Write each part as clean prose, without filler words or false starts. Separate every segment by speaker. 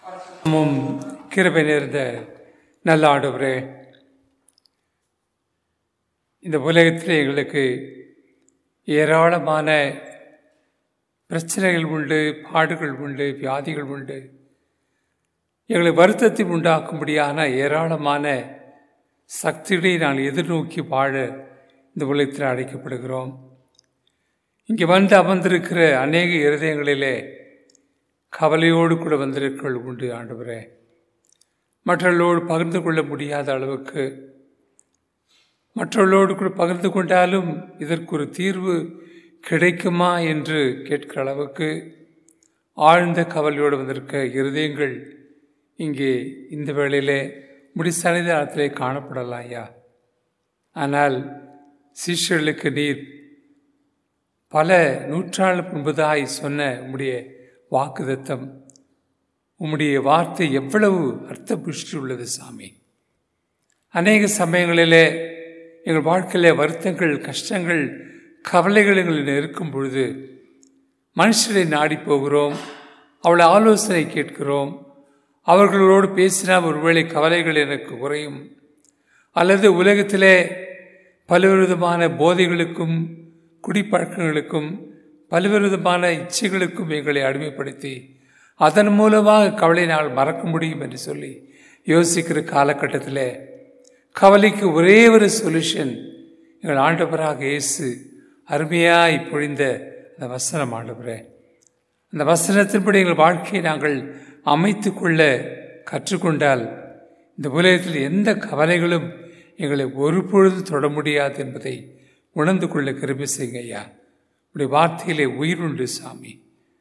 Speaker 1: கிருபை நேர்ந்த நல்ல ஆண்டவரே, இந்த உலகத்தில் எங்களுக்கு ஏராளமான பிரச்சனைகள் உண்டு, பாடுகள் உண்டு, வியாதிகள் உண்டு. எங்களை வருத்தத்தை உண்டாக்கும்படியான ஏராளமான சக்திகளை நாங்கள் எதிர்நோக்கி வாழ இந்த உலகத்தில் அழைக்கப்படுகிறோம். இங்கே வந்து அமர்ந்திருக்கிற அநேக இருதயங்களிலே கவலையோடு கூட வந்திருக்கள் உண்டு ஆண்டவரே. மற்றவர்களோடு பகிர்ந்து கொள்ள முடியாத அளவுக்கு, மற்றவர்களோடு கூட பகிர்ந்து கொண்டாலும் இதற்கு ஒரு தீர்வு கிடைக்குமா என்று கேட்கிற அளவுக்கு ஆழ்ந்த கவலையோடு வந்திருக்க இருதயங்கள் இங்கே இந்த வேளையிலே சன்னிதானத்திலே காணப்படலாம் ஐயா. ஆனால் சீஷர்களுக்கு நீர் பல நூற்றாண்டு முன்பதாய் சொன்ன உம்முடைய வாக்குத்தத்தம், உம்முடைய வார்த்தை எவ்வளவு அர்த்த புஷ்டி உள்ளது சாமி. அநேக சமயங்களிலே எங்கள் வாழ்க்கையிலே வருத்தங்கள், கஷ்டங்கள், கவலைகள் எங்களில் இருக்கும் பொழுது மனுஷரை நாடி போகிறோம், அவளை ஆலோசனை கேட்கிறோம். அவர்களோடு பேசினால் ஒருவேளை கவலைகள் எனக்கு குறையும். அல்லது உலகத்திலே பல்வேறு விதமான போதைகளுக்கும் குடிப்பழக்கங்களுக்கும் பல்வேறு விதமான இச்சைகளுக்கும் எங்களை அடிமைப்படுத்தி அதன் மூலமாக கவலை நாங்கள் மறக்க முடியும் என்று சொல்லி யோசிக்கிற காலகட்டத்தில் கவலைக்கு ஒரே ஒரு சொல்யூஷன் எங்கள் ஆண்டவராக இயேசு அருமையாய் பொழிந்த அந்த வசனம் ஆண்டவரே. அந்த வசனத்தின்படி எங்கள் வாழ்க்கையை நாங்கள் அமைத்து கொள்ள கற்றுக்கொண்டால் இந்த உலகத்தில் எந்த கவலைகளும் எங்களை ஒரு பொழுது தொட முடியாது என்பதை உணர்ந்து கொள்ள கிருபை செய்யுங்க ஐயா. உடைய வார்த்தையிலே உயிர் உண்டு சாமி.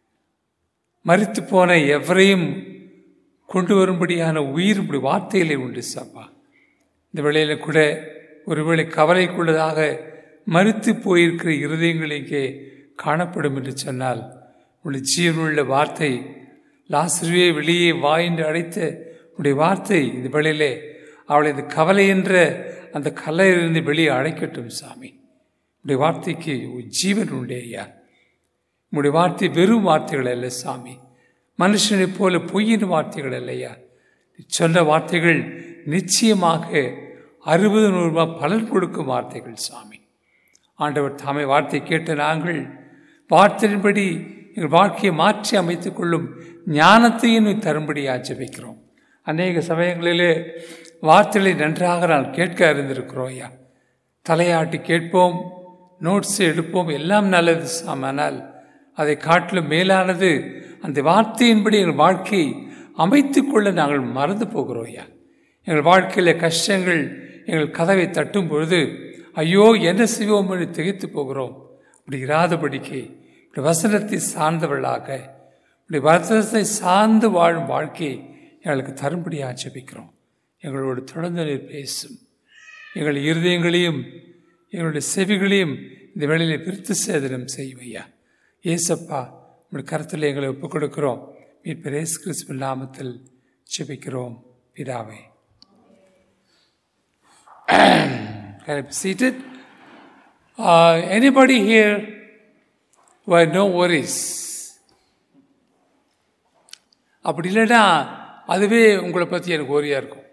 Speaker 1: மரித்து போன எவரையும் கொண்டு வரும்படியான உயிர் உடைய வார்த்தையிலே உண்டு சாப்பா. இந்த வேளையில கூட ஒருவேளை கவலைக்குள்ளதாக மரித்து போயிருக்கிற இருதயங்கள் இங்கே காணப்படும் என்று சொன்னால், உடைய ஜீவனுள்ள வார்த்தை லாசருவே வெளியே வா என்று அழைத்த உடைய வார்த்தை இந்த வேளையிலே அவளை இந்த கவலை என்ற அந்த கல்லையிலிருந்து வெளியே அழைக்கட்டும் சாமி. உடைய வார்த்தைக்கு ஜீவன் உண்டே ஐயா. உடைய வார்த்தை வெறும் வார்த்தைகள் அல்ல சாமி, மனுஷனை போல பொய்யின் வார்த்தைகள் அல்லையா. சொன்ன வார்த்தைகள் நிச்சயமாக 60-100 பலன் கொடுக்கும் வார்த்தைகள் சாமி. ஆண்டவர் தாமே வார்த்தை கேட்ட நாங்கள் வார்த்தையின்படி எங்கள் வாழ்க்கையை மாற்றி அமைத்துக் கொள்ளும் ஞானத்தையும் தரும்படி ஆச்சரிக்கிறோம். அநேக சமயங்களிலே வார்த்தைகளை நன்றாக நான் கேட்க அறிந்திருக்கிறோம் ஐயா. தலையாட்டி கேட்போம், நோட்ஸ் எடுப்போம், எல்லாம் நல்லது சாமி. ஆனால் அதை காட்டிலும் மேலானது அந்த வார்த்தையின்படி எங்கள் வாழ்க்கையை அமைத்து கொள்ள நாங்கள் மறந்து போகிறோம் ஐயா. எங்கள் வாழ்க்கையில் கஷ்டங்கள் எங்கள் கதவை தட்டும் பொழுது ஐயோ என்ன செய்வோம் என்று திகைத்து போகிறோம். அப்படி இராதபடிக்கு இப்படி வசனத்தை சார்ந்தவர்களாக, இப்படி வசனத்தை சார்ந்து வாழும் வாழ்க்கையை எங்களுக்கு தரும்படி ஆட்சேபிக்கிறோம். எங்களோடு தொடர்ந்து நீர் பேசும். எங்கள் இருதயங்களையும் எங்களுடைய செவிகளையும் இந்த வேளையிலே பிரித்து சேதனம் செய்யும் ஐயா. ஏசப்பா, உங்களுடைய கருத்தில் எங்களை ஒப்புக் கொடுக்கிறோம். மீட்பர் இயேசு கிறிஸ்துவின் நாமத்தில் ஜெபிக்கிறோம் பிதாவே. Can I be seated? Anybody here who had no worries? அப்படி இல்லைன்னா அதுவே உங்களை பற்றி எனக்கு ஓரியாக இருக்கும்.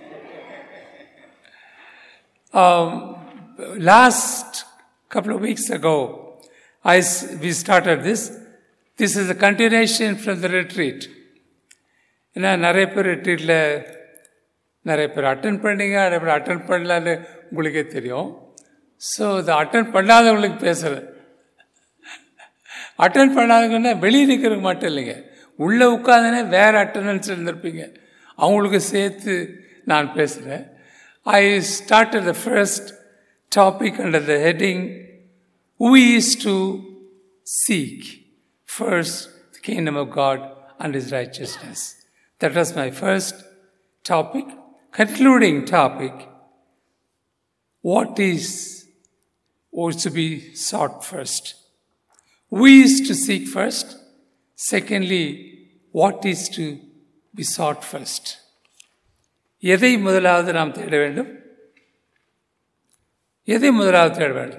Speaker 1: Last couple of weeks ago, we started this. This is a continuation from the retreat. ஏன்னா நிறைய பேர் ரெட்ரீட்டில் நிறைய பேர் அட்டன் பண்ணீங்க, நிறைய பேர் அட்டன் பண்ணலான்னு உங்களுக்கே தெரியும். ஸோ இதை அட்டன் பண்ணாதவங்களுக்கு பேசுகிறேன். அட்டன் பண்ணாதவங்கன்னா வெளியே நிற்கிறதுக்கு மட்டும் இல்லைங்க, உள்ளே உட்காந்துனே வேறு அட்டண்டன்ஸ் இருந்திருப்பீங்க, அவங்களுக்கு சேர்த்து நான் பேசுகிறேன். I started the first topic under the heading, who is to seek first the kingdom of God and His righteousness. That was my first topic. Concluding topic, what is to be sought first? Who is to seek first? Secondly, what is to be sought first? எதை முதலாவது நாம் தேட வேண்டும்? எதை முதலாவது தேட வேண்டும்?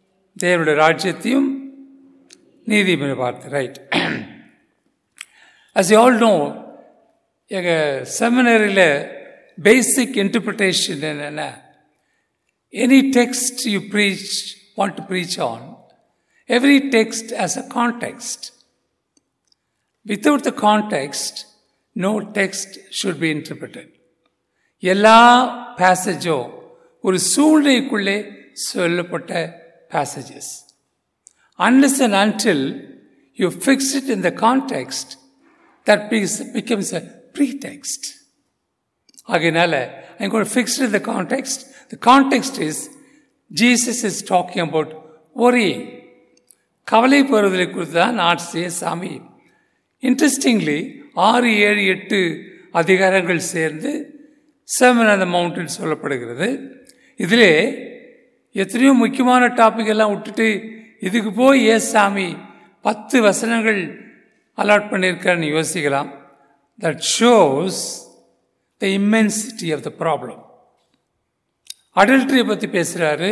Speaker 1: தேவனுடைய ராஜ்யத்தையும் நீதியும் பார்த்து. Right. As you all know, எங்கள் செமினரியில் பேசிக் இன்டர்பிரிட்டேஷன் என்னென்னா, any text you want to preach on, every text has a context. Without the context, no text should be interpreted. எல்லா பேசேஜும் ஒரு சூழ்நிலைக்குள்ளே சொல்லப்பட்ட passages. Unless and until you fix it in the context, that becomes a pretext. Aginala, I'm going to fix it in the context. The context is Jesus is talking about worrying. கவலை படுவதை குறித்து தான் ஆட்சிய சாமி. Interestingly 6, 7, 8 அதிகாரங்கள் சேர்ந்து Sermon on the Mountain சொல்லப்படுகிறது. இதிலே எத்தனையோ முக்கியமான டாபிக் எல்லாம் விட்டுட்டு இதுக்கு போய் சாமி 10 வசனங்கள் அலாட் பண்ணியிருக்காருன்னு யோசிக்கலாம். That shows the immensity of the problem. அடல்ட்ரியை பற்றி பேசுகிறாரு,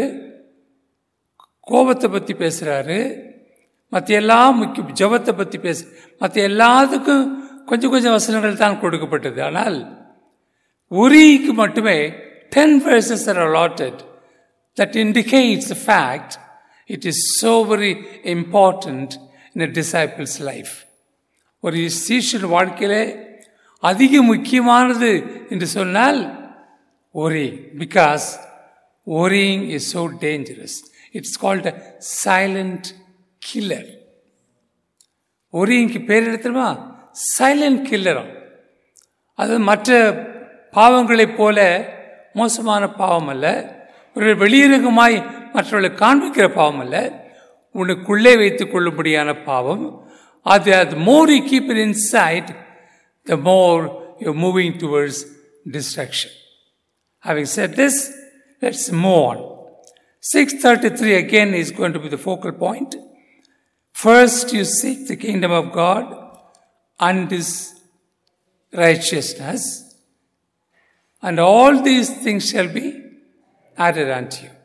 Speaker 1: கோபத்தை பற்றி பேசுகிறாரு, மற்ற எல்லாம் முக்கிய ஜபத்தை பற்றி மற்ற எல்லாத்துக்கும் கொஞ்சம் வசனங்கள் தான் கொடுக்கப்பட்டது. ஆனால் உரிக்கு மட்டுமே 10 verses are allotted. That indicates the fact it is so very important in a disciple's life. ஒரு சீஷன் வாழ்க்கையிலே அதிக முக்கியமானது என்று சொன்னால் worrying, because worrying is so dangerous. It's called a silent killer. worryingக்கு பேர் எடுத்துமா சைலண்ட் கில்லர். அது மற்ற பாவங்களைப் போல மோசமான பாவம் அல்ல, ஒரு வெளியரங்கமாய் மற்றவர்களை காண்பிக்கிற பாவம் அல்ல, உனக்குள்ளே வைத்துக் கொள்ளும்படியான பாவம். அது more you keep it inside, the more you're moving towards destruction. Having said this, let's move on. 6:33 again is going to be the focal point. First you seek the kingdom of God and His righteousness, and all these things shall be added unto you.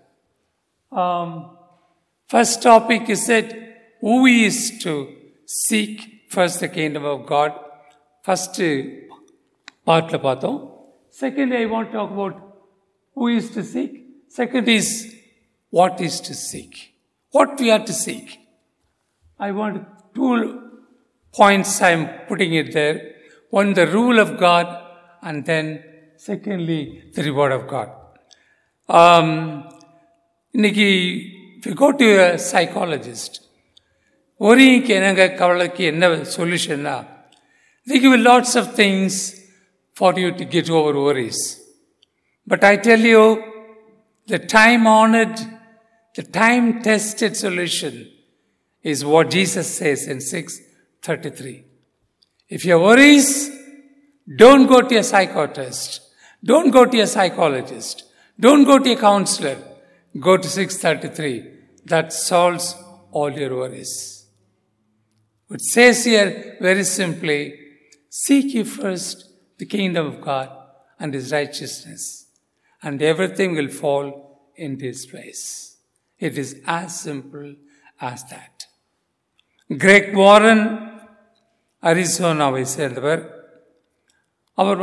Speaker 1: First topic is that who is to seek first the kingdom of God. First part la paathom. Second, I want to talk about who is to seek. Second is what is to seek. What we are to seek. I want 2 points I'm putting it there. One, the rule of God, and then secondly, the reward of God. If you go to a psychologist, worryingக்கு என்னங்க கவலைக்கு என்ன சொல்யூஷன்னா, they give you lots of things for you to get over worries. But I tell you, the time-honored, the time-tested solution is what Jesus says in 6:33. If you have worries, don't go to a psychiatrist. Don't go to a psychologist. Don't go to a counselor. Go to 6:33. That solves all your worries. It says here very simply, seek ye first the kingdom of God and His righteousness, and everything will fall into His place. It is as simple as that. Greg Warren, அரிசோனாவை சேர்ந்தவர், அவர்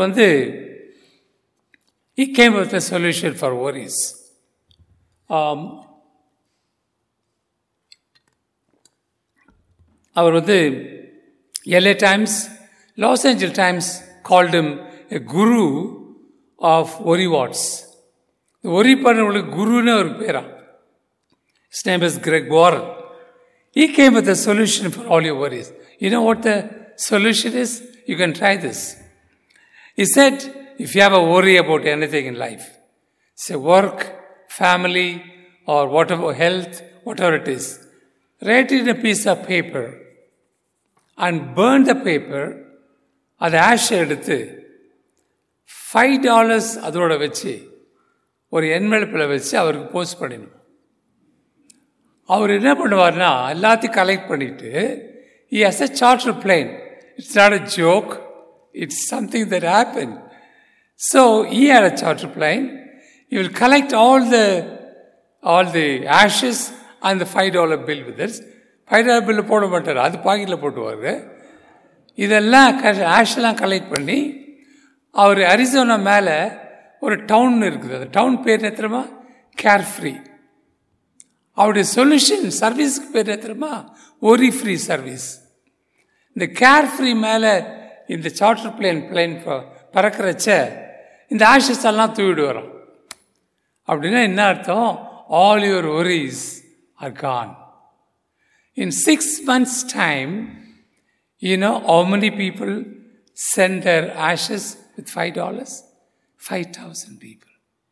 Speaker 1: he came with a solution for worries. Our LA Times, Los Angeles Times called him a guru of worry wards. worry பண்ணவங்களுக்கு குருன்னு ஒரு பேரா. His name is Greg Warren. He came with a solution for all your worries. You know what the solution is? You can try this. He said, if you have a worry about anything in life, say work, family, or whatever, health, whatever it is, write it in a piece of paper and burn the paper. அதை ash எடுத்து $5 அதோட வச்சு ஒரு என்வெலப்பில் வச்சு அவருக்கு post பண்ணிடணும். அவர் என்ன பண்ணுவார்னா, எல்லாத்தையும் கலெக்ட் பண்ணிட்டு, he has a charter plane. It's not a joke. It's something that happened. So he had a charter plane. He will collect all the ashes and the $5 bill with it. $5 bill போட மாட்டார், அது பாக்கெட்டில் போட்டுவார். இதெல்லாம் ஆஷெல்லாம் collect பண்ணி அவர் Arizona மேலே ஒரு down இருக்குது. அந்த டவுன் பேர் என்ன தெரியுமா? கேர்ஃப்ரீ. அவருடைய சொல்யூஷன் சர்வீஸ்க்கு பேர் என்ன தெரியுமா? Worry free service. இந்த கேர்ஃப்ரீ மேலே இந்த சார்ட்டர் பிளேன் பறக்கிறச்ச இந்த ஆஷஸ் எல்லாம் தூவிடு வரும். அப்படின்னா என்ன அர்த்தம்? All your worries are gone. In 6 months' time, you know how many people send their ashes with $5? 5,000 people.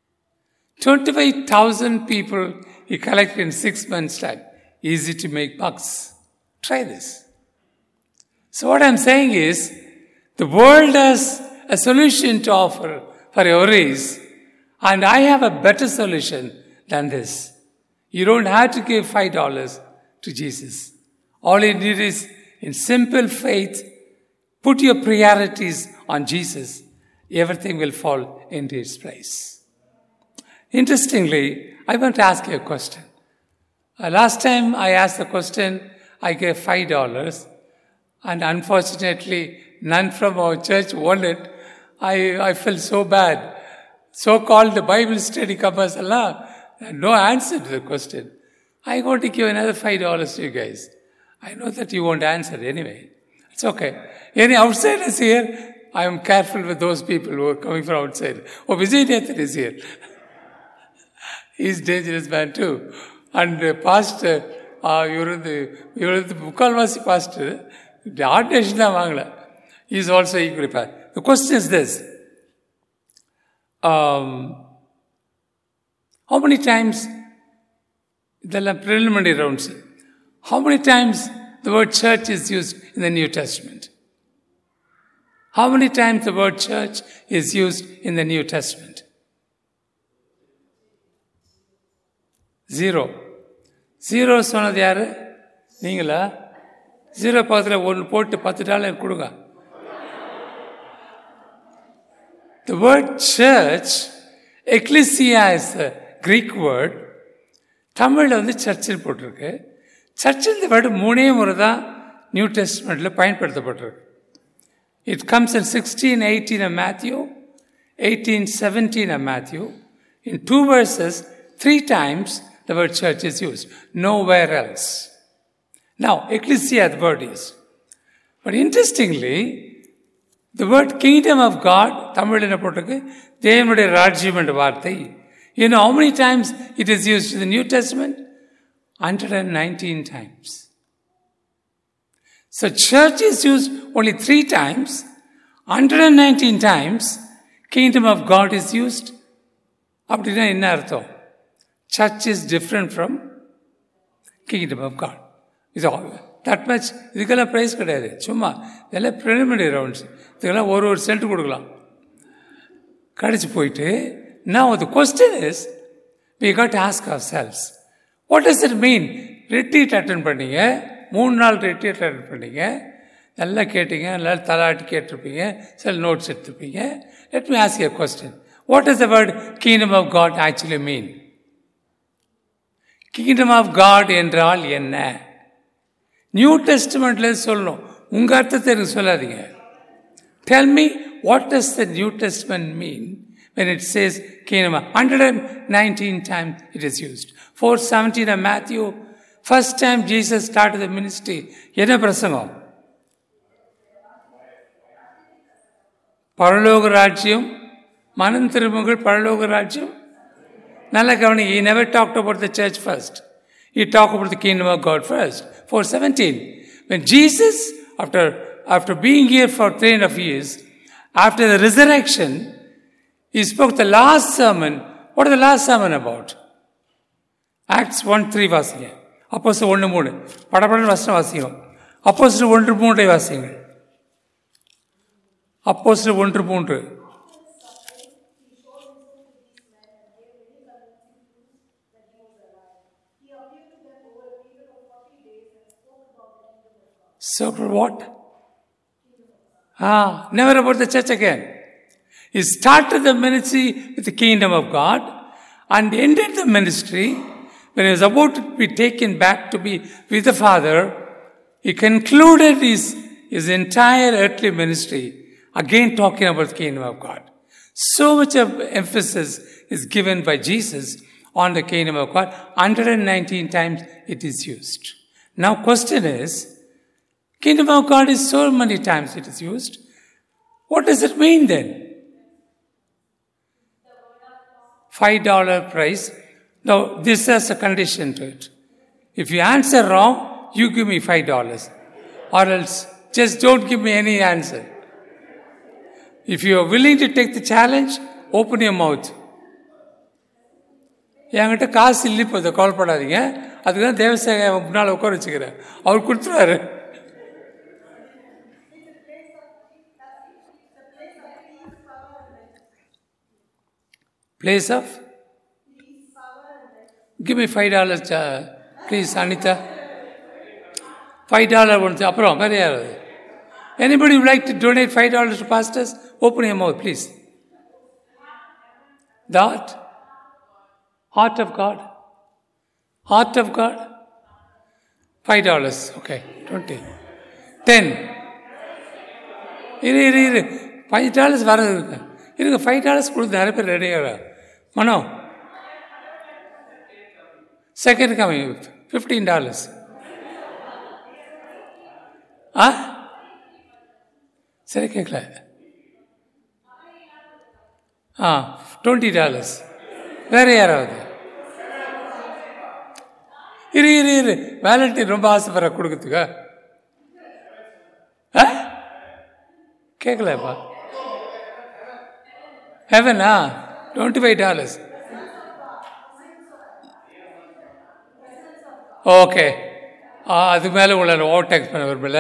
Speaker 1: 25,000 people he collected in 6 months' time. Easy to make bucks. Try this. So what I'm saying is, the world has a solution to offer for your worries, and I have a better solution than this. You don't have to give $5 to Jesus. All you need is, in simple faith, put your priorities on Jesus. Everything will fall into its place. Interestingly, I want to ask you a question. Last time I asked the question, I gave $5, and unfortunately, none from our church won it. I felt so bad. So-called Bible study comers, no answer to the question. I want to give another $5 to you guys. I know that you won't answer anyway. It's okay. Any outsiders here? I am careful with those people who are coming from outside. Oh, Vijay Nathan is here. He's a dangerous man too. And pastor, you're the Bukalvasi pastor. The ordination da vaangala. He is also equally bad. The question is this. How many times, the preliminary rounds, how many times the word church is used in the New Testament? How many times the word church is used in the New Testament? 0. 0 சொன்னது யாரு? நீங்களா? 0 பக்கத்தில் 1 போட்டு $10 கொடுங்க. The word church, ecclesia is the Greek word. தமிழில் சர்ச்சில் போட்டிருக்கு. சர்ச்சில் இந்த வேர்டு 3 முறை தான் நியூ டெஸ்ட்மெண்ட்டில் பயன்படுத்தப்பட்டிருக்கு. It comes in 16:18 of Matthew, 18:17 of Matthew. In 2 verses, 3 times the word church is used. Nowhere else. Now, ecclesia the word is. But interestingly, the word kingdom of God, தமிழில் என்ன போட்டிருக்கு? தேவனுடைய ராஜ்யம் என்ற வார்த்தை. You know how many times it is used in the New Testament? 119 times. So church is used only 3 times. 119 times kingdom of God is used. அப்படின்னா என்ன அர்த்தம்? Church is different from kingdom of God. Is all that much. இதுக்கெல்லாம் price கிடையாது. சும்மா இதெல்லாம் preliminary rounds. இதுக்கெல்லாம் ஒரு send கொடுக்கலாம். கடிச்சு போயிட்டு, now the question is, we got to ask ourselves, what does it mean? Retreat attend பண்ணீங்க, 3 நாள் retreat attend பண்ணீங்க, நல்லா கேட்டீங்க, நல்லா தலாட்டி கேட்டிருப்பீங்க, சில நோட்ஸ் எடுத்துருப்பீங்க. Let me ask you a question. What does the word kingdom of God actually mean? Kingdom of God என்றால் என்ன? நியூ டெஸ்ட்மெண்ட்ல சொல்லணும். உங்க அர்த்தத்தை எனக்கு சொல்லாதீங்க. Tell me, what does the New Testament mean when it says kingdom? 119 times it is used. 4:17 of Matthew, first time Jesus started the ministry. என்ன பிரசங்கம்? பரலோக ராஜ்யம், மனம் திரும்புங்கள் பரலோக ராஜ்யம். நல்ல கவனி, he never talked about the church first. He talked about the kingdom of God first. 4:17. When Jesus, after being here for 3.5 years, after the resurrection, he spoke the last sermon. What is the last sermon about? Acts 1:3 வாசிங்க. அப்போஸ்தலர் 1:3. படபடன்னு வசனம் வாசிங்க. அப்போஸ்தலர் 1:3 வாசிங்க. அப்போஸ்தலர் 1:3. So for what? Never about the church again. He started the ministry with the kingdom of God and ended the ministry when he was about to be taken back to be with the Father. He concluded his entire earthly ministry, again talking about the kingdom of God. So much of emphasis is given by Jesus on the kingdom of God. 119 times it is used. Now question is, kingdom of God is so many times it is used. What does it mean then? $5 price. Now this has a condition to it. If you answer wrong, you give me $5. Or else just don't give me any answer. If you are willing to take the challenge, open your mouth. என்கிட்ட காசு இல்லை, இப்போ இதை கவலைப்படாதீங்க. அதுக்குதான் தேவசேகர முன்னால் உட்கார வச்சுக்கிறேன். அவர் கொடுத்துருவாரு. Place of? Give me $5, please, Anita. $5 ஒன்று. அப்புறம் வேறு யாராவது? Anybody would like to donate $5 to pastors? Open your mouth, please. That? Heart of God. Heart of God. $5. Okay. 20. 10. இரு. $5 வரது இருக்கு. இருங்க, $5 கொடுத்து நிறைய பேர் ரெடியாக. மனோ. Second coming. $15. சரி, கேட்கல. $20. வேற யாராவது? இரு. வேலண்டைன் ரொம்ப ஆசைப்படுற கொடுக்கறதுக்கா? கேட்கலப்பா. ஹெவனா? $25. ஓகே. அது மேலே உங்களை ஓவர் டேக்ஸ் பண்ண விரும்பல.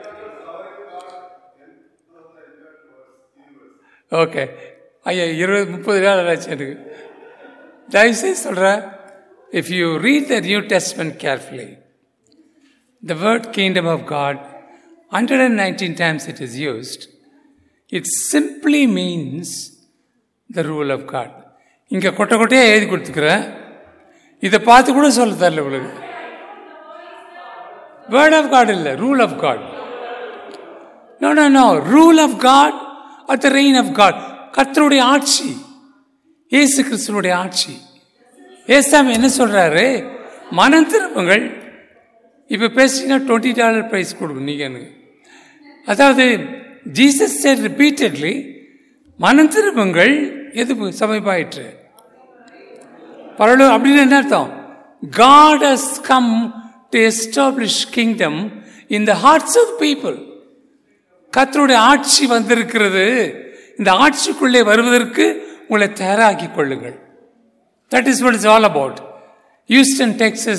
Speaker 1: ஓகே. ஐயா, $20-30 ஆச்சு எனக்கு. தயவுசெய்து சொல்கிறேன், if you read the New Testament carefully, the word kingdom of God, 119 times it is used. It simply means the rule of God. இங்கே கொட்டையாக எழுதி கொடுத்துக்கிறேன். இதை பார்த்து கூட சொல்ல தரல உங்களுக்கு. Word of God இல்லை, rule of God. No. Rule of God or the reign of God. கர்த்தருடைய ஆட்சி, இயேசு கிறிஸ்துவுடைய ஆட்சி. ஏசாமி என்ன சொல்றாரு? மனம் திரும்புங்கள். இப்போ பேசினா $20 பிரைஸ் கொடுக்கும் நீங்க எனக்கு. அதாவது ஜீசஸ் said repeatedly, மனம் திரும்புங்கள், எது சமீபமாயிற்று. பரவாயில்ல. அப்படின்னு என்ன அர்த்தம்? God has come to establish kingdom in the hearts of people. கர்த்தருடைய ஆட்சி வந்திருக்கிறது. இந்த ஆட்சிக்குள்ளே வருவதற்கு உங்களை தயாராக்கி கொள்ளுங்கள். That is what it's all about. Houston, Texas,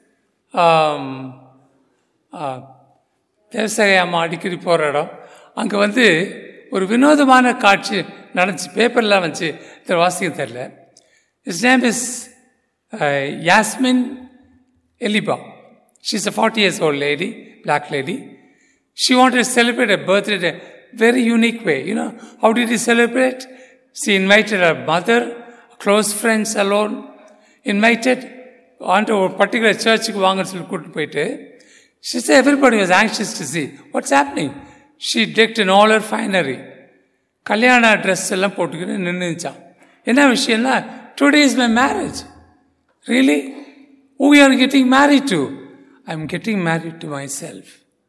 Speaker 1: தேவசேகரம்மா அடிக்கடி போகிற இடம். அங்கே ஒரு வினோதமான காட்சி நடந்துச்சு. பேப்பர்லாம் வந்துச்சு, வாசிக்க தெரியல. His name is Yasmin Eliba. She's a 40 years old lady, black lady. She wanted to celebrate her birthday in a very unique way. You know, how did he celebrate? She invited her mother, close friends alone, invited onto a particular church. She said everybody was anxious to see what's happening. She decked in all her finery. Kalyana dress எல்லாம் போட்டுக்கிட்டு நின்றுச்சான். என்ன விஷயம்னா, today is my marriage. Really? Who you are getting married to? I'm getting married to myself.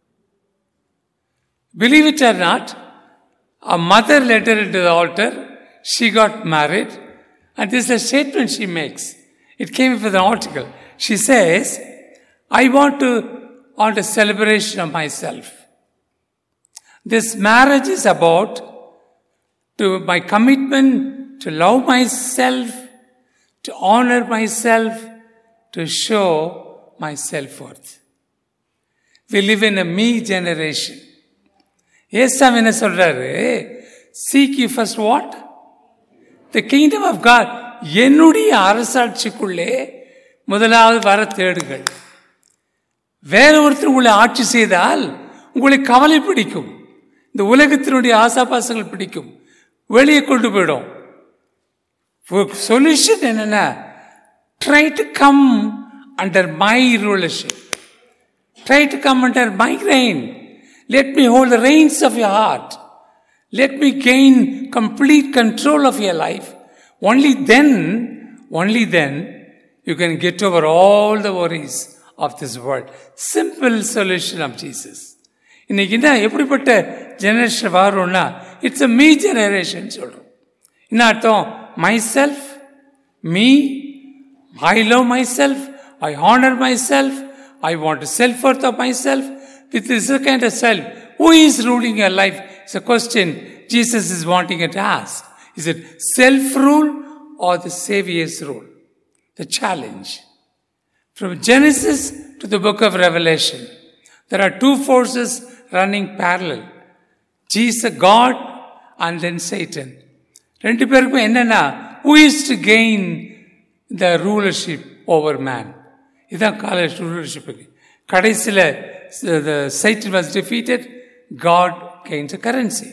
Speaker 1: Believe it or not, a mother led her into the altar. She got married. And this is a statement she makes. It came with an article. She says, I want a celebration of myself. This marriage is about my commitment to love myself, to honor myself, to show my self-worth. We live in a me generation. ஏசாமி என்ன சொல்றாரு? Seek ye first what? The kingdom of God. என்னுடைய அரசாட்சிக்குள்ளே முதலாவது வர தேடுங்கள். வேற ஒருத்தர் உங்களை ஆட்சி செய்தால் உங்களை கவலை பிடிக்கும், இந்த உலகத்தினுடைய ஆசாபாசங்கள் பிடிக்கும், வெளியே கொண்டு போயிடும். சொல்யூஷன் என்னன்னா, try to come under my rulership. Try to come under my reign. Let me hold the reins of your heart. Let me gain complete control of your life. Only then, you can get over all the worries of this world. Simple solution of Jesus. இன்னைக்கு என்ன எப்படிப்பட்ட generation வரும்னா, it's a me generation சொல்றோம். என்ன அர்த்தம்? My self, me, I love my self, I honour my self, I want to self worth of my self. With this kind of self, who is ruling your life? It's a question Jesus is wanting to ask. Is it self-rule or the Savior's rule? The challenge. From Genesis to the book of Revelation, there are two forces running parallel. Jesus, God, and then Satan. ரெண்டு பேருக்கும் என்னன்னா, who is to gain the rulership over man? இதான் college ரூலர்ஷிப்புக்கு. கடைசியில் Satan was defeated, God gains a currency.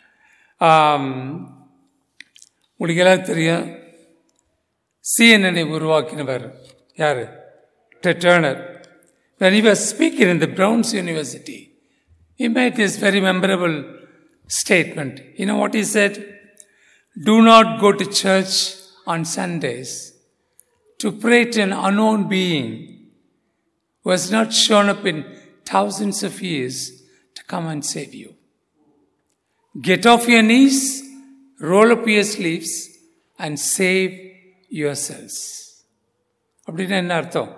Speaker 1: உங்களுக்கு எல்லாம் தெரியும், CNN உருவாக்கினவர் யாரு? Ted Turner. When he was speaking in the Browns University, he made this very memorable statement. You know what he said? Do not go to church on Sundays to pray to an unknown being who has not shown up in thousands of years to come and save you. Get off your knees, roll up your sleeves, and save yourselves. அப்படின்னா என்ன அர்த்தம்?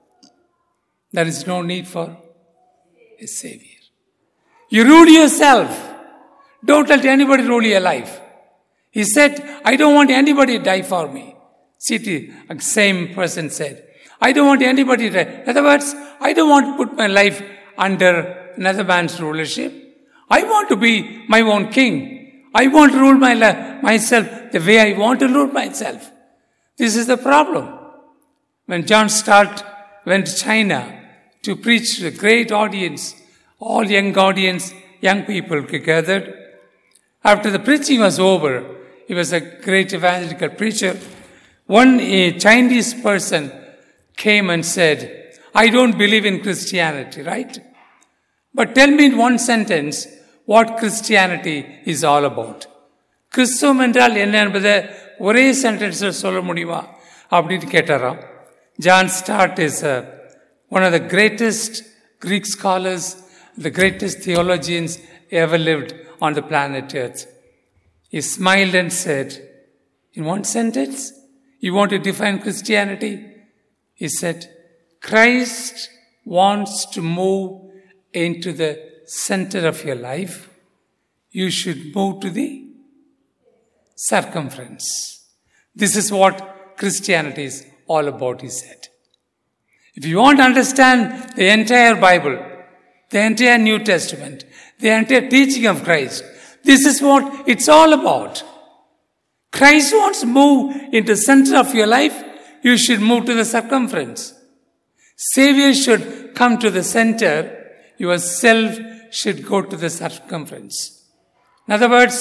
Speaker 1: There is no need for a savior. You rule yourself. Don't let anybody rule your life. He said, I don't want anybody to die for me. See, the same person said, I don't want anybody to die. In other words, I don't want to put my life under another man's rulership. I want to be my own king. I want to rule myself the way I want to rule myself. This is the problem. When John Stott went to China to preach to a great audience, all young people gathered. After the preaching was over, he was a great evangelical preacher. A Chinese person came and said, I don't believe in Christianity, right? But tell me in one sentence what Christianity is all about. கிறிஸ்துவம் என்றால் என்ன என்பதை ஒரே சென்டென்ஸில் சொல்ல முடியுமா அப்படின்னு கேட்டாராம். John Stott is one of the greatest Greek scholars, the greatest theologians ever lived on the planet Earth. He smiled and said, in one sentence, you want to define Christianity? He said, Christ wants to move into the center of your life. You should move to the circumference. This is what Christianity is all about, he said. If you want to understand the entire Bible, the entire New Testament, the entire teaching of Christ, this is what it's all about. Christ wants to move into the center of your life. You should move to the circumference. Savior should come to the center. Yourself should go to the circumference. In other words,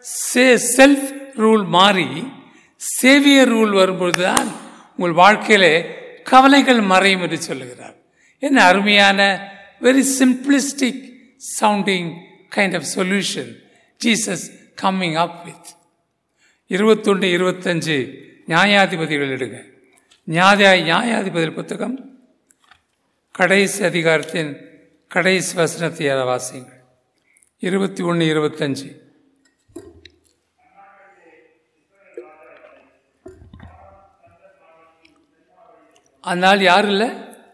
Speaker 1: self-rule மாறி Savior rule வரும்போதுதான் உங்கள் வாழ்க்கையிலே கவலைகள் மறையும் என்று சொல்லுகிறார். என்ன அருமையான, very simplistic sounding kind of solution Jesus coming up with. 21-25 நியாயாதிபதிகள் எடுங்க. நியாயாதிபதிகள் புத்தகம் கடைசி அதிகாரத்தின் கடைசி வசனத்தை வாசியுங்கள். 21-25. அதனால் யாரும் இல்லை,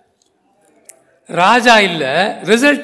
Speaker 1: ராஜா இல்லை. ரிசல்ட்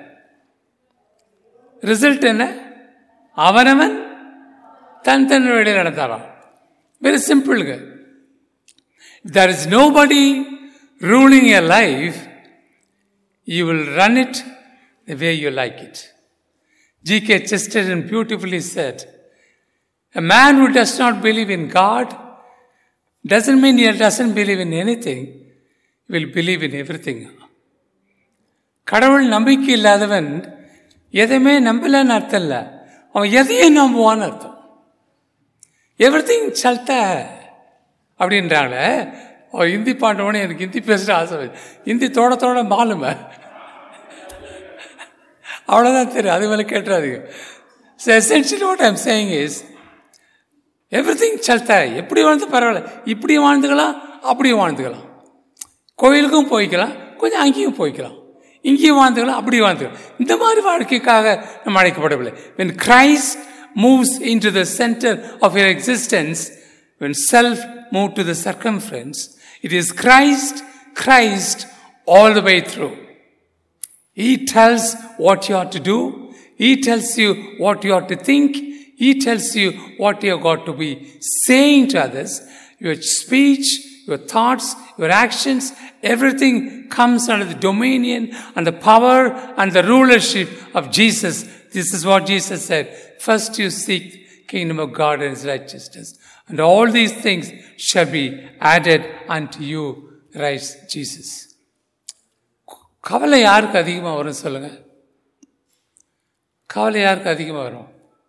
Speaker 1: என்ன? அவனவன் தன் வழியில் நடத்தாராம். வெரி சிம்பிள்ங்க. There is nobody ruling your life. You will run it the way you like it. G.K. Chesterton beautifully said, a man who does not believe in God doesn't mean he doesn't believe in anything. He will believe in everything. கடவுள் நம்பிக்கை இல்லாதவன் எதையுமே நம்பலன்னு அர்த்தம் இல்லை, அவன் எதையும் நம்புவான்னு அர்த்தம். Everything சல்தா அப்படின்றாங்க. ஹிந்தி பாண்டவனே எனக்கு ஹிந்தி பேசுகிற ஆசை, ஹிந்தி தோட மாலும அவ்வளோதான் தெரியும், அது மேலே கேட்டுறாதீங்க. So essentially what I'm saying is everything சல்தா. எப்படி வாழ்ந்து பரவாயில்ல, இப்படியும் வாழ்ந்துக்கலாம் அப்படியும் வாழ்ந்துக்கலாம், கோயிலுக்கும் போய்க்கலாம், கொஞ்சம் அங்கேயும் போய்க்கலாம், இங்கேயும் வாழ்ந்துக்கலாம் அப்படியும் வாழ்ந்துக்கலாம். இந்த மாதிரி வாழ்க்கைக்காக நம்ம அழைக்கப்படவில்லை. When Christ moves into the center of your existence, when self moves to the circumference, it is Christ all the way through. He tells what you ought to do. He tells you what you ought to think. He tells you what you have got to be saying to others. Your speech, your thoughts, your actions, everything comes under the dominion and the power and the rulership of Jesus. This is what Jesus said. First you seek the kingdom of God and His righteousness, and all these things shall be added unto you, writes Jesus. கவலை யாருக்கு அதிகமாக வரும் சொல்லுங்க? கவலை யாருக்கு அதிகமாக வரும்?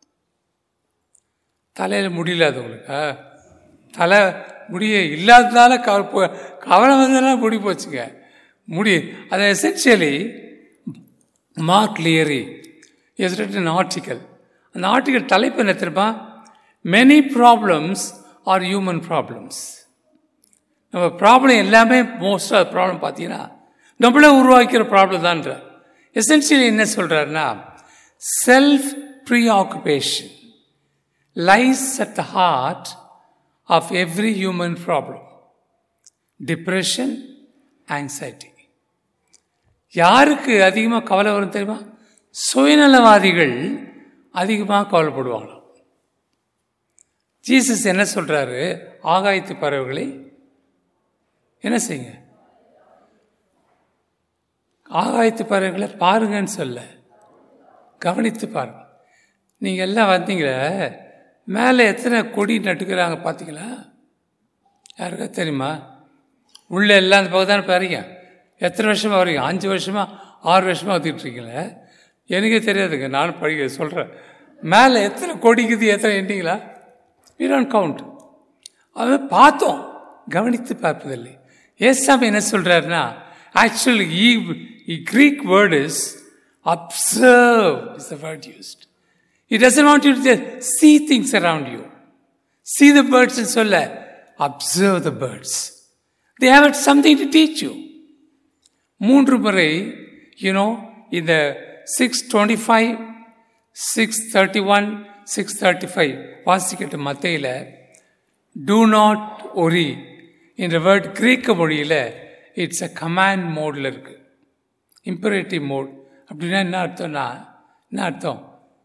Speaker 1: தலையில் முடியலாதவங்களுக்கு. தலை முடிய இல்லாததால கவலை வந்ததெல்லாம் முடி போச்சுங்க. முடி அது essentially Mark Leary is written an article. அந்த ஆர்டிக்கல் தலைப்பு என்ன தெரியுமா? Many problems are human problems. நம்ம ப்ராப்ளம் எல்லாமே மோஸ்ட் ஆஃப் ப்ராப்ளம் பார்த்தீங்கன்னா நம்மளே உருவாக்கிற ப்ராப்ளம் தான்ற. எசென்ஷியலி என்ன சொல்கிறாருன்னா, self preoccupation lies at the heart of every human problem. Depression, anxiety. யாருக்கு அதிகமாக கவலை வரும் தெரியுமா? சுயநலவாதிகள் அதிகமாக கவலைப்படுவாங்க. ஜீசஸ் என்ன சொல்றாரு? ஆகாயத்து பறவைகளை என்ன செய்யுங்க? ஆகாயத்து பறவைகளை பாருங்கன்னு சொல்ல, கவனித்து பாருங்க. நீங்கள் எல்லாம் வந்தீங்களே, மேலே எத்தனை கொடி நட்டுக்கிறாங்க பார்த்தீங்களா? யாருக்கா தெரியுமா? உள்ளே எல்லாம் அந்த பக்கம் தானே பாருங்க. எத்தனை வருஷமாக வரீங்க? 5 வருஷமாக 6 வருஷமாக வந்துக்கிட்டு இருக்கீங்களே. எனக்கே தெரியாதுங்க, நானும் படிக்க சொல்கிறேன். மேலே எத்தனை கொடிக்குது, எத்தனை எண்ணிங்களா? we don't count. அதை பார்த்தோம், கவனித்து பார்ப்பதில்லை. ஏசாமி என்ன சொல்கிறாருன்னா, actually Greek word is observe is the word used. He doesn't want you to just see things around you. See the birds and solla. Observe the birds. They have something to teach you. 3 முறை, in the 6:25, 6:31, 6:35 வாசிக்கட்டு மத்தையில் do not worry என்ற word கிரேக்க மொழியில் it's a command மோடில் இருக்கு, imperative mode. அப்படின்னா என்ன அர்த்தம்னா, என்ன அர்த்தம்?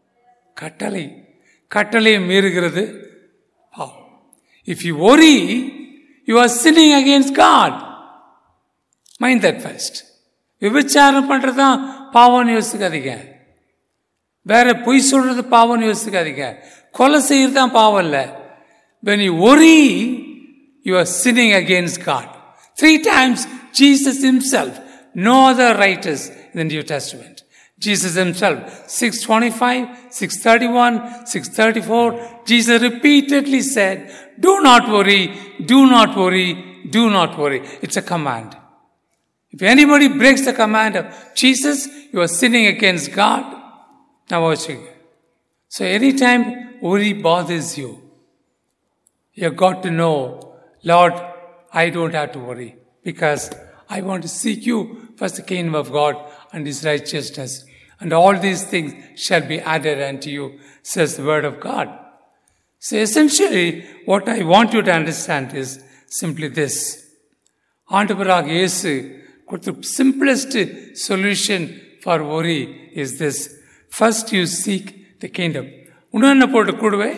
Speaker 1: கட்டளையை மீறுகிறது பாவம். If you worry, you are sinning against God. Mind that first. விபச்சாரம் பண்ணுறது தான் பாவம்னு யோசிக்காதீங்க. வேற பொய் சொல்றது பாவம்னு யோசிக்காதீங்க. கொலை செய்யறது தான் பாவம் இல்லை. When you worry, you are sinning against God. 3 times Jesus himself, no other writers in the New Testament. Jesus himself, 6:25, 6:31, 6:34, Jesus repeatedly said, do not worry, do not worry, do not worry. It's a command. If anybody breaks the command of Jesus, you are sinning against God. Now watching. So anytime worry bothers you, you've got to know, Lord, I don't have to worry because I want to seek you first, the kingdom of God and His righteousness. And all these things shall be added unto you, says the word of God. So essentially, what I want you to understand is simply this. ஆண்டவராக இயேசு கொடுத்த simplest solution for worry is this. First you seek the kingdom. இன்னொன்று போட்டு கூடுவே,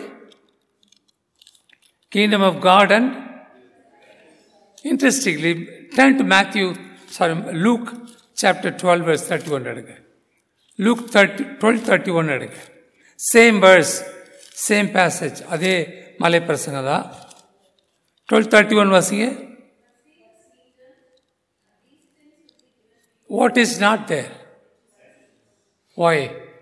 Speaker 1: kingdom of God. And interestingly, turn to Luke chapter 12 verse 31 எடுங்க. Luke 12:31 எடுங்க. Same verse, same passage, அதே மலை பிரசங்க தான். 12:31 வாசிங்க. What is not there? Why?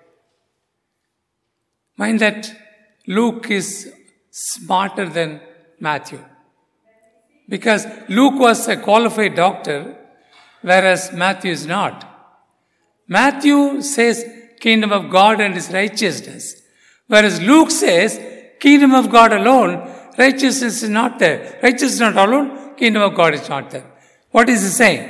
Speaker 1: Mind that Luke is smarter than Matthew. Because Luke was a qualified doctor, whereas Matthew is not. Matthew says kingdom of God and his righteousness. Whereas Luke says, kingdom of God alone, righteousness is not there. Righteousness not alone, kingdom of God is not there. What is he saying?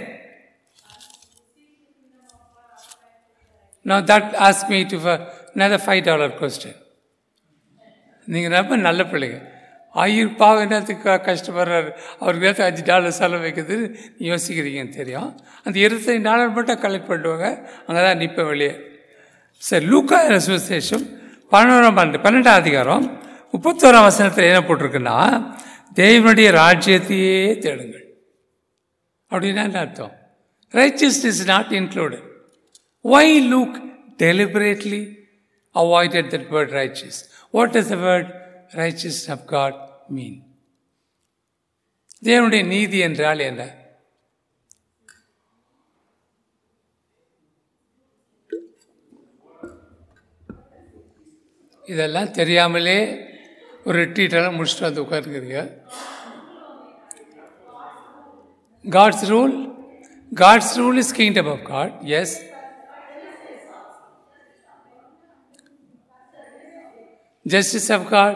Speaker 1: Now that asks me to another $5 question. நீங்கள் ரொம்ப நல்ல பிள்ளைங்க. ஐயர் பாவம் என்னத்துக்கு கஷ்டப்படுறாரு, அவருக்கு நேரத்தை $5 செலவு வைக்கிறது யோசிக்கிறீங்கன்னு தெரியும். அந்த $25 மட்டும் கலெக்ட் பண்ணுவாங்க, அங்கே தான் நிற்பேன் வெளியே. சரி, லூக்கா சுவிசேஷம் 12ஆம் அதிகாரம் 31ஆம் வசனத்தில் என்ன போட்டிருக்குன்னா, தேவனுடைய ராஜ்யத்தையே தேடுங்கள். அப்படின்னா என்ன அர்த்தம்? Righteousness is not included. Why Luke deliberately avoided that word righteous? What does the word righteous of God mean? தேவனுடைய நீதி என்றால் என்ன? இதெல்லாம் தெரியாமலே ஒரு ரிட்ரீட்டெல்லாம் முடிச்சுட்டு வந்து உட்காந்துக்கிறீங்க. God's rule is kingdom of God. Yes. Justice of God.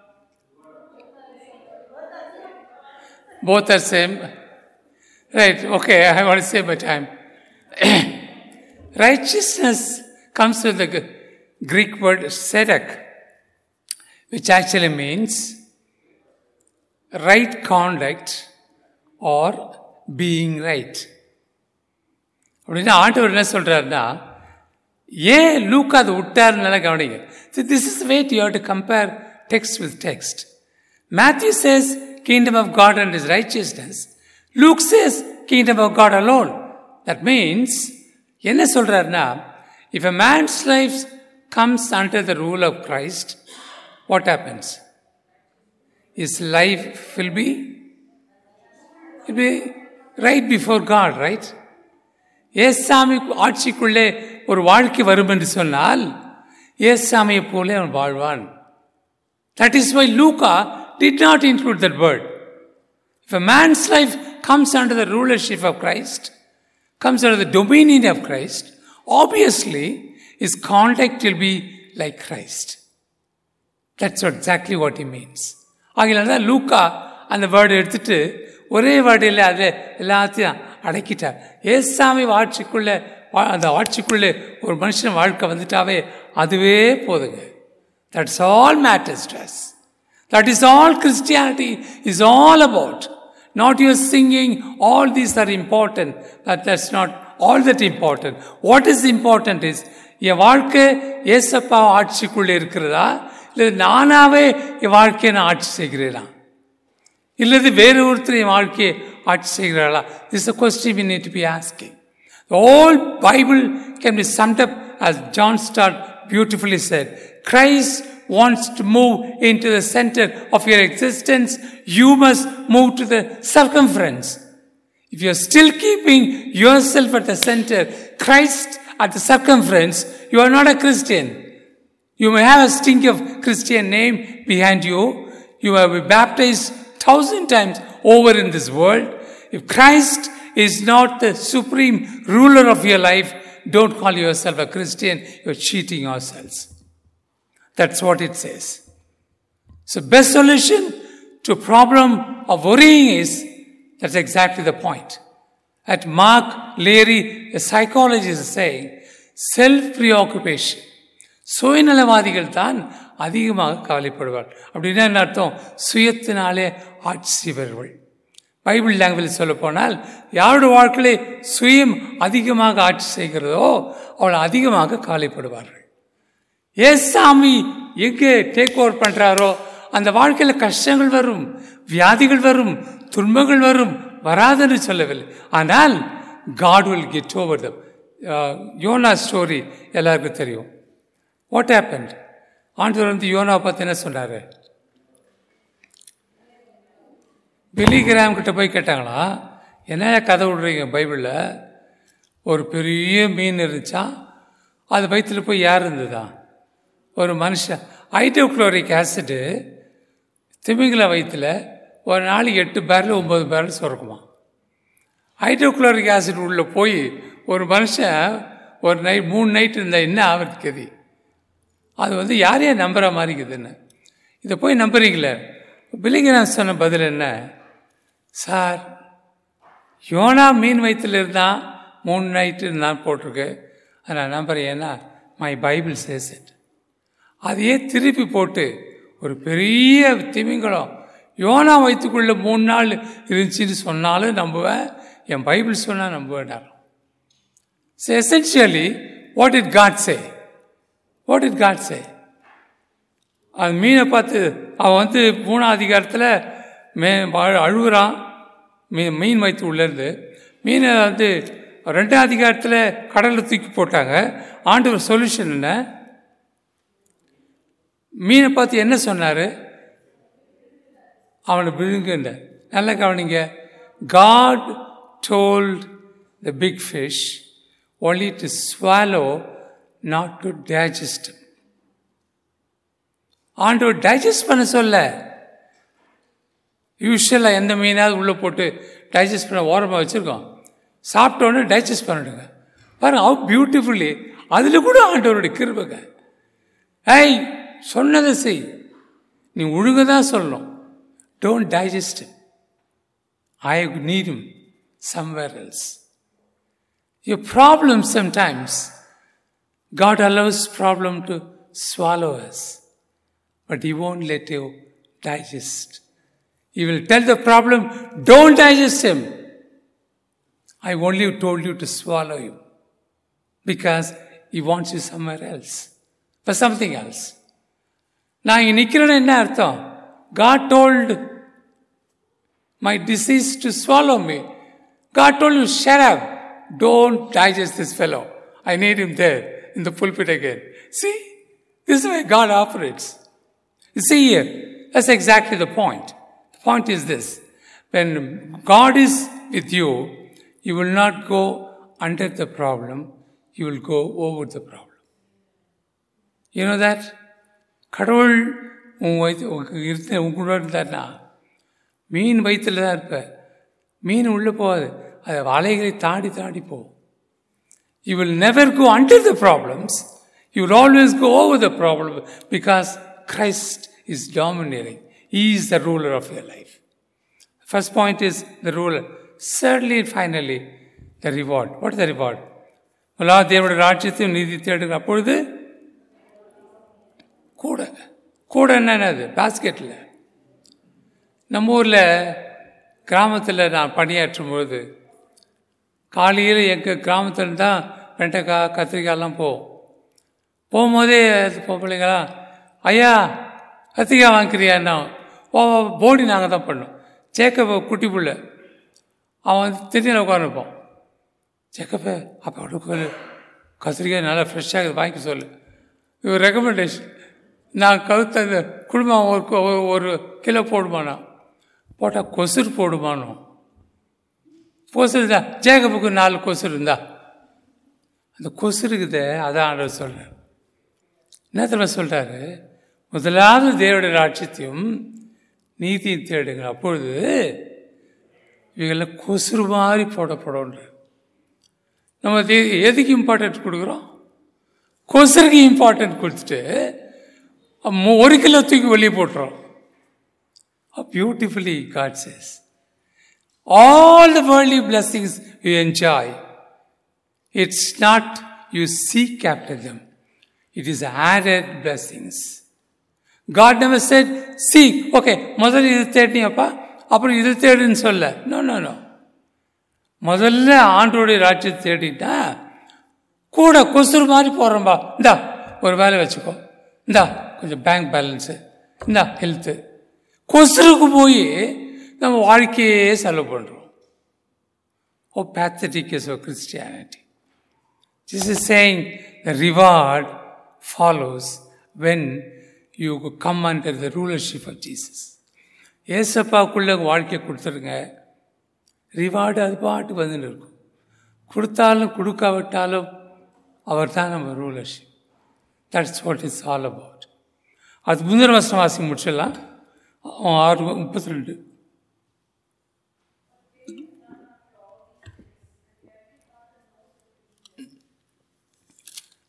Speaker 1: Both are same. Right. Okay. I want to say my time. Righteousness comes from the Greek word tzedek, which actually means right conduct or being right. அப்படின்னா ஆண்டவர் என்ன சொல்றாருன்னா, ஏன் லூக்கா அதை விட்டாருன்னு கவனிங்க. This is the way you have to compare text with text. Matthew says kingdom of God and his righteousness. Luke says kingdom of God alone. That means என்ன சொல்றாருன்னா, if a man's life comes under the rule of Christ, what happens? His life will be right before God, right? ஏசாமி ஆட்சிக்குள்ளே ஒரு வாழ்க்கை வரும் என்று சொன்னால் ஏசாமியை போல அவன் வாழ்வான். That is why Luca did not include that word. If a man's life comes under the rulership of Christ, comes under the dominion of Christ, obviously his conduct will be like Christ. That's exactly what he means. ஆகையால் தான் லூக்கா அந்த word எடுத்துட்டு ஒரே வேர்டில் அதில் எல்லாத்தையும் அடக்கிட்டார். ஏசாமி ஆட்சிக்குள்ளே அந்த ஆட்சிக்குள்ளே ஒரு மனுஷன் வாழ்க்கை வந்துட்டாவே அதுவே போதுங்க. That's all matters to us. That is all Christianity is all about. Not your singing, all these are important, but that's not all that important. What is important is, என் வாழ்க்கை ஏசப்பா ஆட்சிக்குள்ளே இருக்கிறதா, இல்லை நானாவே என் வாழ்க்கையை நான் ஆட்சி செய்கிறேனா, இல்லது வேறு ஒருத்தர் என் வாழ்க்கையை ஆட்சி செய்கிறாளா? This is a question we need to be asking. The whole Bible can be summed up as John Stott beautifully said. Christ wants to move into the center of your existence. You must move to the circumference. If you are still keeping yourself at the center, Christ at the circumference, you are not a Christian. You may have a stink of Christian name behind you. You have been baptized 1,000 times over in this world. If Christ is not the supreme ruler of your life, don't call yourself a Christian. You're cheating yourselves. That's what it says. So best solution to problem of worrying is, that's exactly the point. At Mark Leary, a psychologist, is saying, self-preoccupation. சுயநலவாதிகள் தான் அதிகமாக கவலைப்படுவார். அப்படின்னா என்ன அர்த்தம்? சுயத்தினாலே ஆட்சி செய்வார்கள். Bible language சொல்ல போனால், யாருடைய வாழ்க்கையிலே சுயம் அதிகமாக ஆட்சி செய்கிறதோ அவள் அதிகமாக கவலைப்படுவார்கள். ஏசாமி எங்கே டேக் ஓவர் பண்ணுறாரோ அந்த வாழ்க்கையில் கஷ்டங்கள் வரும், வியாதிகள் வரும், துன்பங்கள் வரும், வராதுன்னு சொல்லவில்லை. ஆனால் God will get over them. யோனா ஸ்டோரி எல்லாருக்கும் தெரியும். What happened? ஆண்டவர் வந்து யோனா பார்த்து என்ன சொன்னார்? பெலிகிராம் கிட்ட போய் கேட்டாங்களா, என்ன கதை விடுறீங்க பைபிளில்? ஒரு பெரிய மீன் இருந்துச்சா, அது வயிற்றில் போய் யார் இருந்ததா? ஒரு மனுஷன். ஹைட்ரோக்ளோரிக் ஆசிடு திமிங்கல வயிற்றில் ஒரு நாளைக்கு 8 பேரல் 9 பேரல் சுரக்குமா. ஹைட்ரோக்ளோரிக் ஆசிட் உள்ளே போய் ஒரு மனுஷன் ஒரு நைட் 3 நைட் இருந்தால் என்ன ஆகிறது கதி? அது யாரையா நம்புகிற மாதிரி இருக்குதுன்னு. இதை போய் நம்புறீங்களே. பில்லிங்கராஜ் சொன்ன பதில் என்ன? சார், யோனா மீன் வயிற்றில் இருந்தால் 3 நைட்டு இருந்தான் போட்டிருக்கு, அதை நான் நம்புகிறேன், ஏன்னா மை பைபிள் சேஸ் இட். அதையே திருப்பி போட்டு ஒரு பெரிய திமிங்கலம் யோனா வயிற்றுக்குள்ளே 3 நாள் இருந்துச்சுன்னு சொன்னாலும் நம்புவேன், என் பைபிள் சொன்னால் நம்புவேன். So essentially, what did God say? What did God say? அது மீனை பார்த்து அவன் 3ஆம் அதிகாரத்தில் அழுகுறான், மீன் வயிற்று உள்ளேருந்து. மீனை 2ஆம் அதிகாரத்தில் கடலில் தூக்கி போட்டாங்க. ஆண்டவர் சொல்யூஷன் என்ன? மீனை பார்த்து என்ன சொன்னார்? அவனை விழுங்குன்ற. நல்ல கவனிங்க. God told the big fish only to swallow, not to digest. ஆண்டவர் டைஜஸ்ட் பண்ண சொல்ல. யூஸ்வலாக எந்த மீனாவது உள்ளே போட்டு டைஜஸ்ட் பண்ண ஓரமாக வச்சுருக்கோம். சாப்பிட்டோன்னே டைஜஸ்ட் பண்ணிடுங்க. பாருங்க, ஹவ் பியூட்டிஃபுல்லி. அதில் கூட ஆண்டவருடைய கிருபைங்க. ஏய், சொன்னதை செய், நீ ஒழுங்க தான் சொல்லணும். Don't digest. I need him somewhere else. Your problem sometimes, God allows problem to swallow us, but He won't let you digest. He will tell the problem, don't digest him. I only told you to swallow him, because He wants you somewhere else, for something else. நான் இங்கே நிற்கிறேன்னு என்ன அர்த்தம்? God told my disease to swallow me. God told you, shut up. Don't digest this fellow. I need him there in the pulpit again. See, this is why God operates. You see here, that's exactly the point. The point is this. When God is with you, you will not go under the problem. You will go over the problem. You know that? கடவுள் உங்களோட இருந்தார்னா மீன் வயிற்றில் தான் இருப்பேன். மீன் உள்ளே போகாது, அது அலைகளை தாண்டி தாண்டி போகும். You will never go under the problems. You will always go over the problem, because Christ is dominating. He is the ruler of your life. First point is the ruler. Thirdly and finally, the reward. What is the reward? முதலாவது தேவனுடைய ராஜ்யத்தையும் நீதி தேடுங்க, அப்பொழுது கூட கூட என்னது? பாஸ்கெட்டில். நம்ம ஊரில் கிராமத்தில் நான் பணியாற்றும் பொழுது காலையில் எங்கள் கிராமத்தில் தான் வெண்டைக்காய் கத்திரிக்காயெல்லாம் போகும்போதே பொம்பளைங்களாம், ஐயா கத்திரிக்காய் வாங்கிக்கிறியான்னா, போடி நாங்கள் தான் பண்ணோம். ஜேக்கப்ப குட்டி புள்ள, அவன் திடீர்னு உட்காந்துருப்போம். ஜேக்கப்ப அப்போ கத்திரிக்காய் நல்லா ஃப்ரெஷ்ஷாக வாங்கி சொல்லு, இவர் ரெக்கமெண்டேஷன். நான் கவுத்த குடும்பம் ஒரு கிலோ போடுமானா, போட்டால் கொசுறு போடுமானோ. கொசுறு தான், ஜேக்கப்புக்கு 4 கொசுறு இருந்தா அந்த கொசுருக்குதே. அதான் ஆண்டவர் சொல்கிறார். என்ன தெரியுமா சொல்கிறாரு? முதலாவது தேவனுடைய ராஜ்யத்தையும் நீதியும் தேடுங்க, அப்பொழுது இவங்கெல்லாம் கொசுறு மாதிரி போடப்படும்ன்ற. நம்ம எதுக்கு இம்பார்ட்டன்ட் கொடுக்குறோம்? கொசுருக்கு இம்பார்ட்டன்ட் கொடுத்துட்டு 1 கிலோ தூக்கி வெளியே போட்டுறோம். How beautifully God says, all the worldly blessings you enjoy, it's not you seek after them, it is added blessings. God never said seek. Okay, முதல்ல இது தேடினியப்பா, அப்புறம் இது தேடுன்னு சொல்ல. No no no. முதல்ல ஆண்டோடைய ராஜ்யத்தை தேடிட்டா கூட கொசுறு மாதிரி போடுறோம்பா. இந்தா ஒரு வேலை வச்சுக்கோ, இந்தா கொஞ்சம் பேங்க் பேலன்ஸு, இந்தா ஹெல்த்து. கொசுருக்கு போய் நம்ம வாழ்க்கையே செலவு பண்ணுறோம். ஓ pathetic is of Christianity. Jesus is saying the reward follows when you come under the rulership of Jesus. ஏசப்பாக்குள்ளே வாழ்க்கையை கொடுத்துருங்க, ரிவார்டு அது பாட்டு வந்துன்னு இருக்கும். கொடுத்தாலும் கொடுக்காவிட்டாலும் அவர் தான் நம்ம rulership. That's what it's all about. அது முந்தின வருஷம் வாசி முடிச்சிடலாம். 6:32.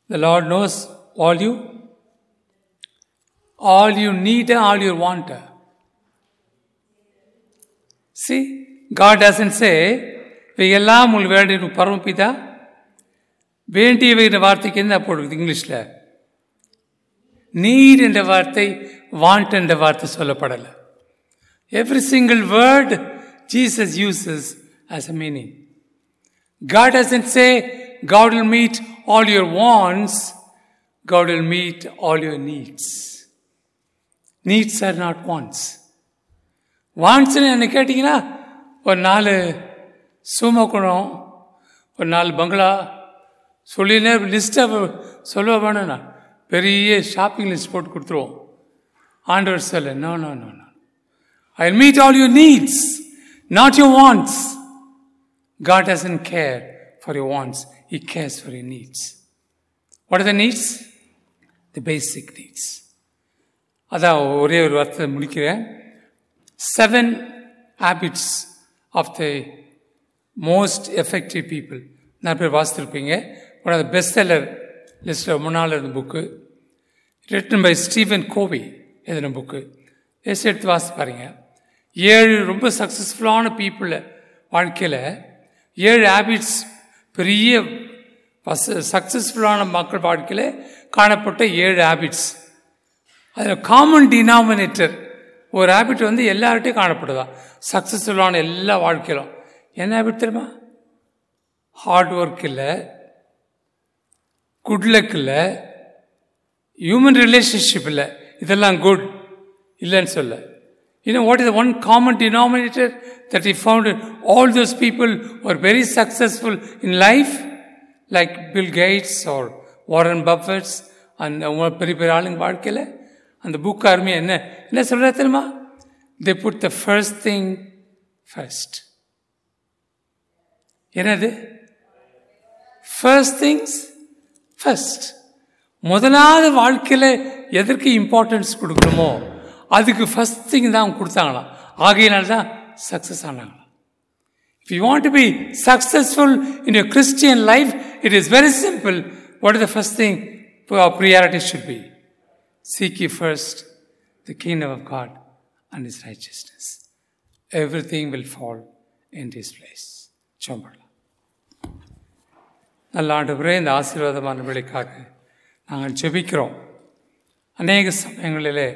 Speaker 1: The Lord knows all you need, all you want. See, God doesn't say, இவையெல்லாம் உங்கள் வேண்டிய பரமபிதா வேண்டியவை என்ற வார்த்தைக்கு என்ன போடுறது இங்கிலீஷில்? நீட் என்ற வார்த்தை, வாண்ட் என்ற வார்த்தை சொல்லப்படலை. Every single word Jesus uses as a meaning. God doesn't say, God will meet all your wants, God will meet all your needs. Needs are not wants. Wants என்ன கேட்டிங்கன்னா, ஒரு 4 சுமக்கணும், ஒரு 4 பங்களா சொல்லினே லிஸ்ட்டாக சொல்ல வேணும்னா பெரிய ஷாப்பிங் லிஸ்ட் போட்டு கொடுத்துருவோம். ஆண்டவர் சொல்ல, no no no no, I'll meet all your needs, not your wants. God doesn't care for your wants. He cares for your needs. What are the needs? The basic needs. அதான் ஒரே ஒரு வார்த்தை முடிக்கிறேன். 7 habits of the most effective people. நிறைய பேர் வாசித்திருப்பீங்க. One of the best seller லிஸ்ட்டில் முன்னால் இருந்த book, written by Stephen Covey எழுதின புக்கு. எடுத்து வாசி பாருங்க. 7 ரொம்ப சக்ஸஸ்ஃபுல்லான பீப்புள் வாழ்க்கையில் 7 ஹேபிட்ஸ், பெரிய சக்ஸஸ்ஃபுல்லான மக்கள் வாழ்க்கையில் காணப்பட்ட 7 ஹேபிட்ஸ். அதில் காமன் டினாமினேட்டர் ஒரு ஹேபிட் எல்லார்கிட்டையும் காணப்படுதா சக்ஸஸ்ஃபுல்லான எல்லா வாழ்க்கையிலும். என்ன ஹேபிட் தெரியுமா? ஹார்ட் ஒர்க் இல்லை, குட் லக் இல்லை, ஹியூமன் ரிலேஷன்ஷிப் இல்லை. இதெல்லாம் குட் இல்லைன்னு சொல்ல. You know what is the one common denominator that he found in all those people who are very successful in life, like Bill Gates or Warren Buffett and பெரிய பெரிய ஆளுங்க வாழ்க்கையில் அந்த book army என்ன சொல்ற தெரியுமா? They put the first thing first. என்னது? First things first. முதலாவது வாழ்க்கையில் எதற்கு இம்பார்ட்டன்ஸ் கொடுக்கணுமோ அதுக்கு ஃபர்ஸ்ட் திங் தான் கொடுத்தாங்களாம். ஆகையினால்தான் சக்ஸஸ் ஆனாங்களாம். If you want to be successful in your Christian life, it is very simple. What is the first thing our priority should be? Seek ye first the kingdom of God and His righteousness. Everything will fall in this place. ஜெபம். நல்ல ஆண்டவரே, இந்த ஆசீர்வாதமான வேளைக்காக நாங்கள் ஜெபிக்கிறோம். அநேக சமயங்களிலே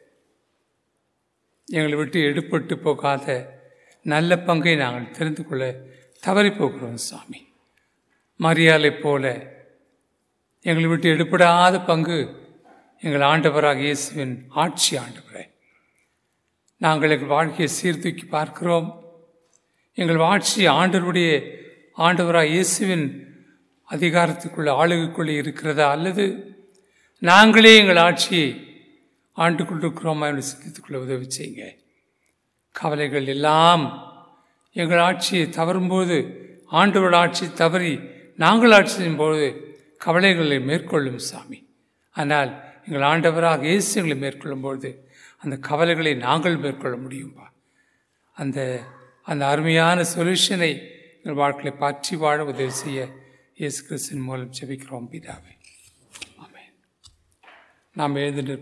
Speaker 1: எங்களை விட்டு எடுப்பட்டு போகாத நல்ல பங்கை நாங்கள் தெரிந்து கொள்ள தவறி போகிறோம் சாமி. மரியாதை போல எங்களை விட்டு எடுப்படாத பங்கு எங்கள் ஆண்டவராக இயேசுவின் ஆட்சி. ஆண்டவரே, நாங்கள் எங்கள் வாழ்க்கையை சீர்தூக்கி பார்க்கிறோம். எங்கள் ஆட்சி ஆண்டவராக இயேசுவின் அதிகாரத்துக்குள்ளே ஆளுகைக்குள்ளே இருக்கிறதா, அல்லது நாங்களே எங்கள் ஆட்சியை ஆண்டு கொண்டிருக்கிறோமா என்று சிந்தித்துக்குள்ள உதவி செய்யுங்க. கவலைகள் எல்லாம் எங்கள் ஆட்சியை தவறும்போது, ஆண்டவரோட ஆட்சி தவறி நாங்கள் ஆட்சி செய்யும்போது கவலைகளை மேற்கொள்ளும் சாமி. ஆனால் எங்கள் ஆண்டவராக இயேசு எங்களை மேற்கொள்ளும்போது அந்த கவலைகளை நாங்கள் மேற்கொள்ள முடியும்பா. அந்த அருமையான சொல்யூஷனை எங்கள் வாழ்க்கையை பற்றி வாழ உதவி செய்ய இயேசு கிறிஸ்துவின் மூலம் ஜெபிக்கிறோம் பிதாவே. ஆமென். நாம் எழுந்து